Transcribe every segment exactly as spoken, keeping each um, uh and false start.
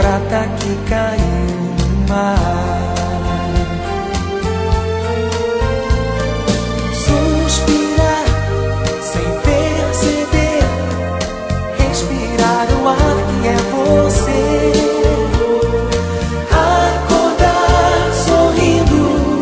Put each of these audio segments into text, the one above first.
prata que caiu no mar. Suspirar sem perceber, respirar o ar que é você. Acordar sorrindo,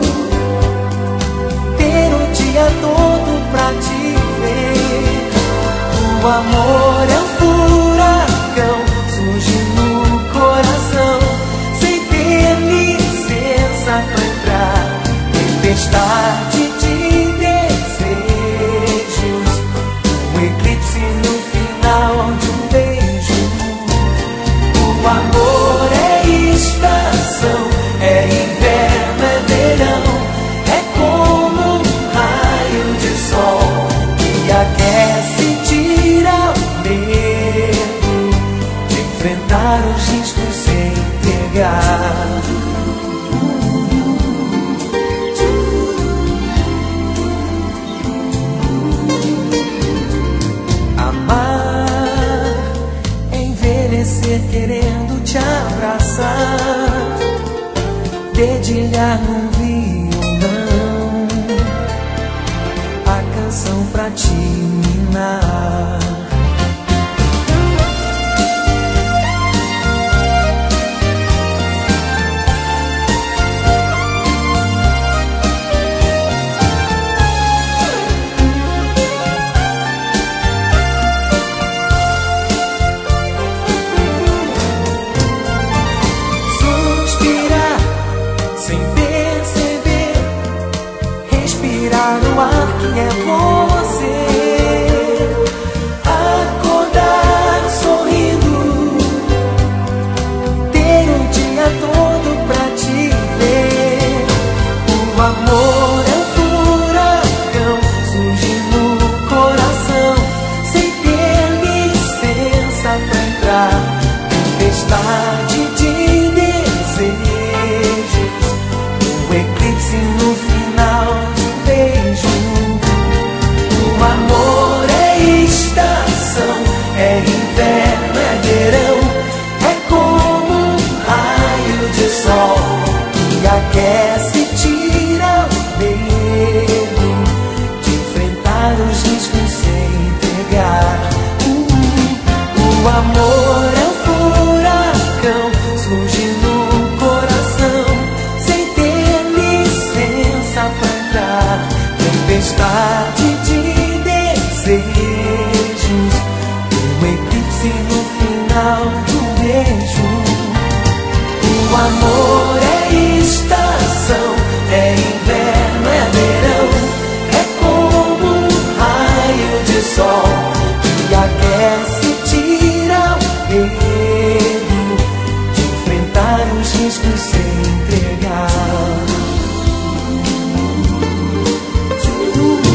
ter o dia todo pra te ver. O amor é um furacão, surge no coração, sem ter licença pra entrar. Tempestade de desejos, um eclipse no final de um beijo. O amor é estação, é inverno, é verão, é como um raio de sol que aquece, tira o medo de enfrentar os riscos sem pegar. Amar, envelhecer querendo te abraçar, dedilhar num violão a canção pra te minar. Suspirar sem perceber, respirar o ar que é você. Acordar sorrindo, ter o dia todo pra te ver. O amor é um furacão, surge no coração, sem ter licença pra entrar. Tempestade de desejos, um eclipse no final de um beijo. O amor é estação, é inverno, é verão, é como um raio de sol que aquece, tira o medo de enfrentar os riscos sem pegar. O amor é um furacão, surge no coração, sem ter licença pra entrar. Tempestade de desejos, um eclipse no final de um beijo. O amor é estação, é inverno, é verão, é como um raio de sol que aquece, tira o medo de enfrentar os riscos sem entregar.